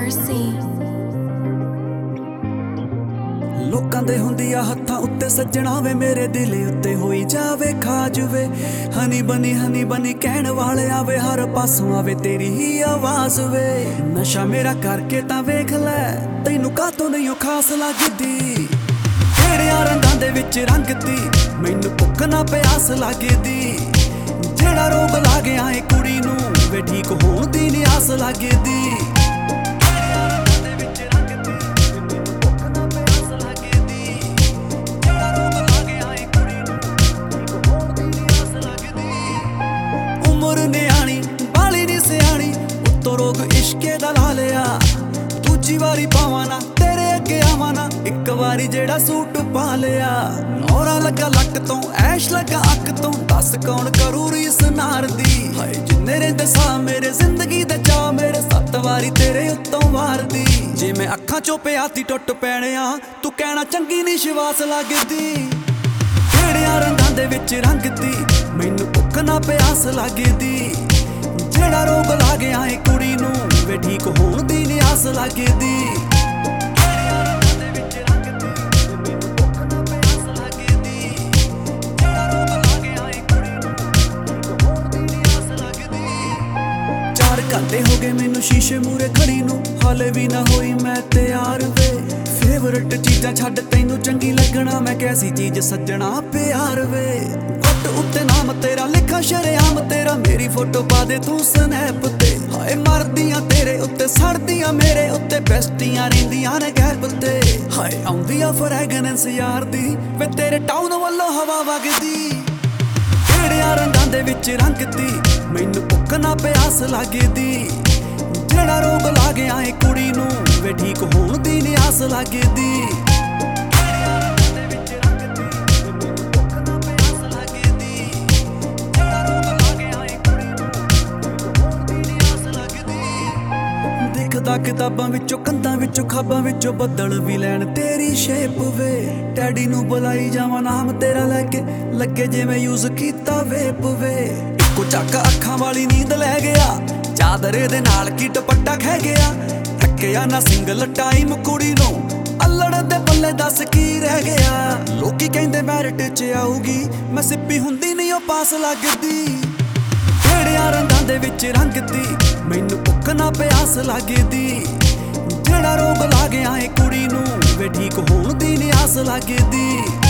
mercy। ਲੋਕਾਂ ਦੇ ਹੁੰਦੀ ਆ ਹੱਥਾਂ ਉੱਤੇ ਸੱਜਣਾ ਵੇ ਮੇਰੇ ਦਿਲ ਉੱਤੇ ਹੋਈ ਜਾਵੇ ਖਾਜ ਵੇ। ਹਨੀ ਬਨੀ ਕਹਿਣ ਵਾਲਿਆ ਵੇ ਹਰ ਪਾਸੋਂ ਆਵੇ ਤੇਰੀ ਹੀ ਆਵਾਜ਼ ਵੇ। ਨਸ਼ਾ ਮੇਰਾ ਕਰਕੇ ਤਾਂ ਵੇਖ ਲੈ ਤੈਨੂੰ ਕਾਹਤੋਂ ਨਹੀਂ ਉਹ ਖਾਸ ਲੱਗਦੀ। ਕਿਹੜਿਆਂ ਰੰਗਾਂ ਦੇ ਵਿੱਚ ਰੰਗਦੀ ਮੈਨੂੰ ਭੁੱਖ ਨਾ ਪਿਆਸ ਲੱਗਦੀ। ਜਿਹੜਾ ਰੋਗ ਲਾ ਗਿਆ ਏ ਕੁੜੀ ਨੂੰ ਵੇ ਠੀਕ ਹੋਣ ਦੀ ਨੀ ਆਸ ਲੱਗਦੀ। ਨਿਆਣੀ ਬਾਲੀ ਨੀ ਸਿਆਣੀ ਉੱਤੋਂ ਰੋਗ ਇਸ਼ਕੇ ਦਾ ਲਾ ਲਿਆ। ਦੂਜੀ ਵਾਰੀ ਪਾਵਾਂ ਨਾ ਤੇਰੇ ਅੱਗੇ ਆਵਾਂ ਨਾ ਇੱਕ ਵਾਰੀ ਜਿਹੜਾ ਸੂਟ ਪਾ ਲਿਆ। ਨੌਰਾ ਲੱਗਾ ਲੱਕ ਤੋਂ ਐਸ਼ ਲੱਗਾ ਅੱਖ ਤੋਂ ਦੱਸ ਕੌਣ ਕਰੂ ਰੀਸ ਨਾਰ ਦੀ। ਹਾਏ ਜਿੰਨੇ ਰਹਿੰਦੇ ਸਾਹ ਮੇਰੇ ਜ਼ਿੰਦਗੀ ਦੇ ਚਾਅ ਮੇਰੇ 7 ਵਾਰੀ ਤੇਰੇ ਉੱਤੋਂ ਵਾਰਦੀ। ਜੇ ਮੈਂ ਅੱਖਾਂ ਚੋਂ ਪਿਆਤੀ ਟੁੱਟ ਪੈਣਿਆ ਤੂੰ ਕਹਿਣਾ ਚੰਗੀ ਨੀ ਸ਼ਵਾਸ ਲੱਗਦੀ। ਕਿਹੜਿਆਂ ਰੰਗਾਂ ਦੇ ਵਿੱਚ ਰੰਗਦੀ ਮੈਨੂੰ ਭੁੱਖ ਨਾ ਪਿਆਸ ਲੱਗਦੀ। ਜਿਹੜਾ ਰੋਗ ਲਾ ਗਿਆ ਏ ਕੁੜੀ ਨੂੰ ਵੇ ਠੀਕ ਹੋਣ ਦੀ ਨੀ ਆਸ ਲੱਗਦੀ। ਚਾਰ ਘੰਟੇ ਹੋ ਗਏ ਮੈਨੂੰ ਸ਼ੀਸ਼ੇ ਮੂਰੇ ਖੜੀ ਨੂੰ ਹਾਲੇ ਵੀ ਨਾ ਹੋਈ ਮੈਂ ਤਿਆਰ ਵੇ। ਫੇਵਰਟ ਚੀਜ਼ਾਂ ਛੱਡ ਤੈਨੂੰ ਚੰਗੀ ਲੱਗਣਾ ਮੈਂ ਕੈਸੀ ਚੀਜ਼ ਸੱਜਣਾ ਪਿਆਰ ਵੇ। ਗੁੱਟ ਉੱਤੇ ਨਾਮ ਤੇਰਾ ਲਿਖਾ ਸ਼ਰੇਆਮ ਤੇਰਾ ਮੇਰੀ ਫੋਟੋ ਪਾ ਦੇ ਤੂੰ ਸਨੈਪ ਤੇ। ਹਾਏ ਮਰਦੀਆਂ ਤੇਰੇ ਉੱਤੇ ਸੜਦੀਆਂ ਮੇਰੇ ਉੱਤੇ ਬੈਸਟੀਆਂ ਰਹਿੰਦੀਆਂ ਨੇ ਗੈਪ ਤੇ। ਹਾਏ ਆਉਂਦੀ ਆ ਫਰੈਗਨੈਂਸ ਯਾਰ ਦੀ ਵੇ ਤੇਰੇ ਟਾਊਨ ਵੱਲੋਂ ਹਵਾ ਵਗਦੀ। ਕਿਹੜਿਆਂ ਰੰਗਾਂ ਦੇ ਵਿੱਚ ਰੰਗਦੀ ਮੈਨੂੰ ਭੁੱਖ ਨਾ ਪਿਆਸ ਲੱਗਦੀ। ਜਿਹੜਾ ਰੋਗ ਲਾ ਗਿਆ ਏ ਕੁੜੀ ਨੂੰ ਵੇ ਠੀਕ ਹੋਣ ਦੀ ਨੀ ਆਸ ਲੱਗਦੀ। ਦਿਖਦਾ ਕਿਤਾਬਾਂ ਵਿੱਚੋਂ ਕੰਧਾਂ ਵਿੱਚੋਂ ਖਾਬਾਂ ਵਿੱਚੋਂ ਬੱਦਲ ਵੀ ਲੈਣ ਤੇਰੀ ਸ਼ੇਪ ਵੇ। ਡੈਡੀ ਨੂੰ ਬੁਲਾਈ ਜਾਵਾਂ ਨਾਮ ਤੇਰਾ ਲੈ ਕੇ ਲੱਗੇ ਜਿਵੇਂ ਯੂਜ਼ ਕੀਤਾ ਵੇਪ ਵੇ। ਇੱਕੋ ਚੱਕ ਅੱਖਾਂ ਵਾਲੀ ਨੀਂਦ ਲੈ ਗਿਆ ਚਾਦਰੇ ਦੇ ਨਾਲ ਕੀ ਦੁਪੱਟਾ ਖਹਿ ਗਿਆ। ਥੱਕਿਆ ਨਾ ਸਿੰਗਲ ਟਾਈਮ ਕੁੜੀ ਨੂੰ ਅਲੜ ਦੇ ਪੱਲੇ ਦੱਸ ਕੀ ਰਹਿ ਗਿਆ। ਲੋਕੀ ਕਹਿੰਦੇ ਮੈਰਿਟ 'ਚ ਆਊਗੀ ਮੈਂ ਸਿੱਪੀ ਹੁੰਦੀ ਨਹੀਂ ਉਹ ਪਾਸ ਲੱਗਦੀ। ਕਿਹੜਿਆਂ ਰੰਗਾਂ ਦੇ ਵਿੱਚ ਰੰਗਦੀ ਮੈਨੂੰ ਭੁੱਖ ਨਾ ਪਿਆਸ ਲੱਗਦੀ। ਜਿਹੜਾ ਰੋਗ ਲਾ ਗਿਆ ਏ ਕੁੜੀ ਨੂੰ ਵੇ ਠੀਕ ਹੋਣ ਦੀ ਨੀ ਆਸ ਲੱਗਦੀ।